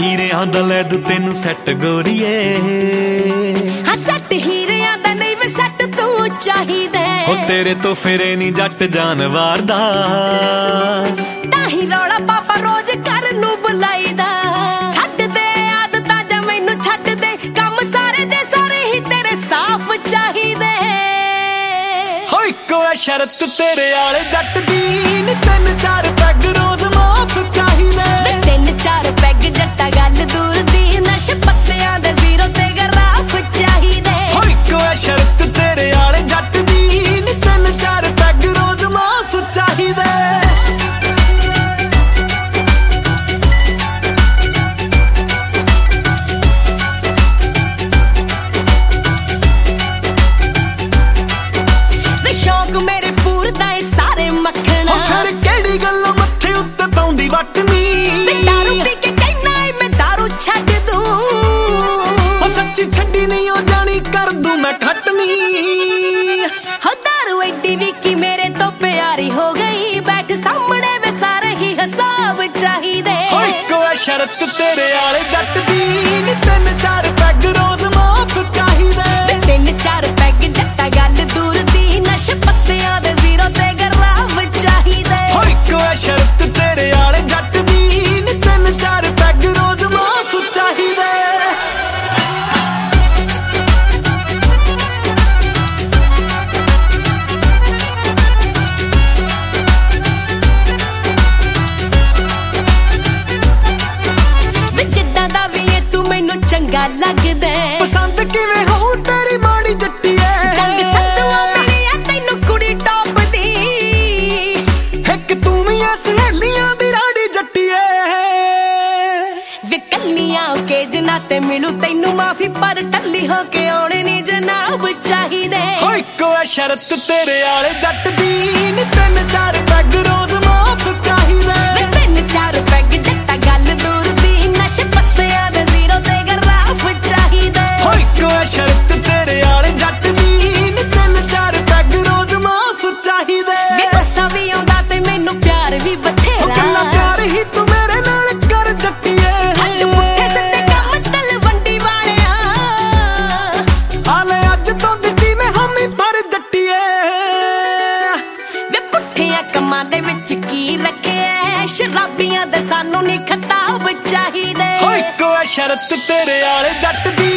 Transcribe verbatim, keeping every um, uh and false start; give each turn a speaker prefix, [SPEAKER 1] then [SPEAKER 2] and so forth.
[SPEAKER 1] ਹੀਰਿਆਂ ਦਾ ਲੈ ਦੂ ਤੈਨੂੰ ਸੈੱਟ ਗੋਰੀਏ।
[SPEAKER 2] ਹਾਂ ਸੈੱਟ ਹੀਰਿਆਂ ਦਾ ਨਹੀਂ ਵੇ ਸੈੱਟ ਤੂੰ ਚਾਹੀਦਾ।
[SPEAKER 1] ਹੋ ਤੇਰੇ ਤੋਂ ਫਿਰੇ ਨੀ ਜੱਟ ਜਾਨਵਾਰ ਦਾ,
[SPEAKER 2] ਤਾਂ ਹੀ ਰੌਲਾ ਪਾਪਾ ਰੋਜ਼ ਘਰ ਨੂੰ ਬੁਲਾਈਦਾ। ਛੱਡ ਦੇ ਆਦਤਾਂ ਜਾਂ ਮੈਨੂੰ ਛੱਡ ਦੇ, ਕੰਮ ਸਾਰੇ ਦੇ ਸਾਰੇ ਹੀ ਤੇਰੇ ਸਾਫ਼ ਚਾਹੀਦੇ।
[SPEAKER 1] ਹੋ ਇੱਕੋ ਐ ਸ਼ਰਤ ਤੇਰੇ ਆਲੇ ਜੱਟ ਦੀ, ਨੀ ਤਿੰਨ ਚਾਰ ਪੈਗ ਰੋਜ਼ ਮਾਫ ਚਾਹੀਦੇ।
[SPEAKER 2] ਤਿੰਨ ਚਾਰ ਪੈਗ ਜੱਟਾ ਗੱਲ ਦੂਰ ਦੀ, ਨਸ਼ੇ ਪੱਤਿਆਂ ਦੇ ਜ਼ੀਰੋ ਤੇ ਗਰਾਫ ਚਾਹੀਦੇ।
[SPEAKER 1] ਹੋ ਇੱਕੋ ਐ ਸ਼ਰਤ ਤੇਰੇ ਆਲੇ ਜੱਟ ਦੀ, ਨੀ ਤਿੰਨ ਚਾਰ ਪੈਗ ਰੋਜ਼ ਮਾਫ ਚਾਹੀਦੇ।
[SPEAKER 2] ਸ਼ੌਕ ਮੇਰੇ ਪੂਰਦਾ ਏ ਸਾਰੇ ਮੱਖਣ,
[SPEAKER 1] ਫਿਰ ਕਿਹੜੀ ਗੱਲੋਂ ਮੱਥੇ ਉੱਤੇ ਪਾਉਂਦੀ ਵੱਟ ਨੀ।
[SPEAKER 2] ਦਾਰੂ ਪੀ ਕੇ ਕਹਿਣਾ ਏ ਮੈਂ ਦਾਰੂ ਛੱਡ ਦੂੰ,
[SPEAKER 1] ਉਹ ਸੱਚੀ ਛੱਡੀ ਨਹੀਂ ਉਹ ਜਾਣੀ ਕਰ ਦੂੰ ਮੈਂ ਖੱਟਨੀ।
[SPEAKER 2] ਹੋ ਦਾਰੂ ਐਡੀ ਵੀ ਕੀ ਮੇਰੇ ਤੋਂ ਪਿਆਰੀ ਹੋ ਗਈ, ਬੈਠ ਸਾਹਮਣੇ ਵੇ ਸਾਰੇ ਹੀ ਹਿਸਾਬ ਚਾਹੀਦੇ।
[SPEAKER 1] ਹੋ ਇੱਕੋ ਐ ਸ਼ਰਤ ਤੇਰੇ ਆਲੇ ਜੱਟ ਦੀ, ਨੀ ਤਿੰਨ ਚਾਰ ਪੈਗ ਰੋਜ਼ ਮਾਫ ਚਾਹੀਦੇ।
[SPEAKER 2] ਤਿੰਨ ਚਾਰ ਪੈਗ ਜੱਟਾ ਗੱਲ ਦੂਰ ਦੀ, ਨਸ਼ੇ ਪੱਤਿਆਂ ਦੇ ਜ਼ੀਰੋ ਤੇ ਗਰਾਫ ਚਾਹੀਦੇ।
[SPEAKER 1] ਹੋ ਇੱਕੋ ਐ ਸ਼ਰਤ ਤੇਰੇ ਆਲੇ ਜੱਟ ਦੀ, ਨੀ ਤਿੰਨ ਚਾਰ ਪੈਗ ਰੋਜ਼ ਮਾਫ ਚਾਹੀਦੇ।
[SPEAKER 2] ਵੇ ਜਿੱਦਾਂ ਦਾ ਵੀ ਏ ਤੂੰ ਮੈਨੂੰ ਚੰਗਾ ਲੱਗਦਾ,
[SPEAKER 1] ਪਸੰਦ ਕਿਵੇਂ ਹੋਊ ਤੇਰੀ ਮਾੜੀ ਜੱਟੀਏ।
[SPEAKER 2] ਚੰਗ ਸੰਦੂਆਂ ਮਿਲੀ ਆ ਤੈਨੂੰ ਕੁੜੀ ਟੌਪ ਦੀ,
[SPEAKER 1] ਇੱਕ ਤੂੰ ਵੀ ਐ ਸਹੇਲੀਆਂ ਦੀ ਰਾੜੀ ਜੱਟੀਏ।
[SPEAKER 2] ਵੇ ਕੱਲੀਆਂ ਕੇ ਜਨਾ ਤੇ ਮਿਲੂ ਤੈਨੂੰ ਮਾਫੀ, ਪਰ ਟੱਲੀ ਹੋ ਕੇ ਆਉਣੇ ਨੀ ਜਨਾਬ ਚਾਹੀਦੇ।
[SPEAKER 1] ਹੋ ਇੱਕੋ ਐ ਸ਼ਰਤ ਤੇਰੇ ਆਲੇ ਜੱਟ ਦੀ, ਨੀ ਤਿੰਨ ਚਾਰ ਪੈਗ ਰੋਜ਼ ਮਾਫ ਚਾਹੀਦੇ।
[SPEAKER 2] ਵੇ ਤਿੰਨ ਚਾਰ ਪੈਗ ਜੱਟਾ ਗੱਲ ਦੂਰ ਦੀ, ਨਸ਼ੇ ਪੱਤਿਆਂ ਦੇ ਜ਼ੀਰੋ ਤੇ ਗਰਾਫ ਚਾਹੀਦੇ।
[SPEAKER 1] ਹੋ ਇੱਕੋ ਐ ਸ਼ਰਤ ਤੇਰੇ ਆਲੇ ਜੱਟ ਦੀ, ਨੀ ਤਿੰਨ ਚਾਰ ਪੈਗ ਰੋਜ਼ ਮਾਫ ਚਾਹੀਦੇ।
[SPEAKER 2] ਵੇ ਗੁੱਸਾ ਵੀ ਆਉਂਦਾ ਤੇ ਮੈਨੂੰ ਪਿਆਰ ਵੀ ਬਥੇਰਾ,
[SPEAKER 1] ਕੱਲਾ ਪਿਆਰ ਹੀ ਤੂੰ ਮੇਰੇ ਨਾਲ ਕਰ ਜੱਟੀਏ।
[SPEAKER 2] ਹੱਥ ਪੁੱਠੇ ਸਿੱਧੇ ਕੰਮ ਤਲਵੰਡੀ ਵਾਲਿਆ,
[SPEAKER 1] ਹਾਲੇ ਅੱਜ ਤੋਂ ਦਿੱਤੀ ਮੈਂ ਹਾਮੀ ਪਰ ਜੱਟੀਏ।
[SPEAKER 2] ਵੇ ਪੁੱਠਿਆਂ ਕੰਮਾਂ ਦੇ ਵਿੱਚ ਕੀ ਰੱਖਿਆ, ਸ਼ਰਾਬੀਆਂ ਦੇ ਸਾਨੂੰ ਨੀ ਖਤਾਬ ਚਾਹੀਦੇ।
[SPEAKER 1] ਹੋ ਇੱਕੋ ਐ ਸ਼ਰਤ ਤੇਰੇ ਆਲੇ ਜੱਟ ਦੀ,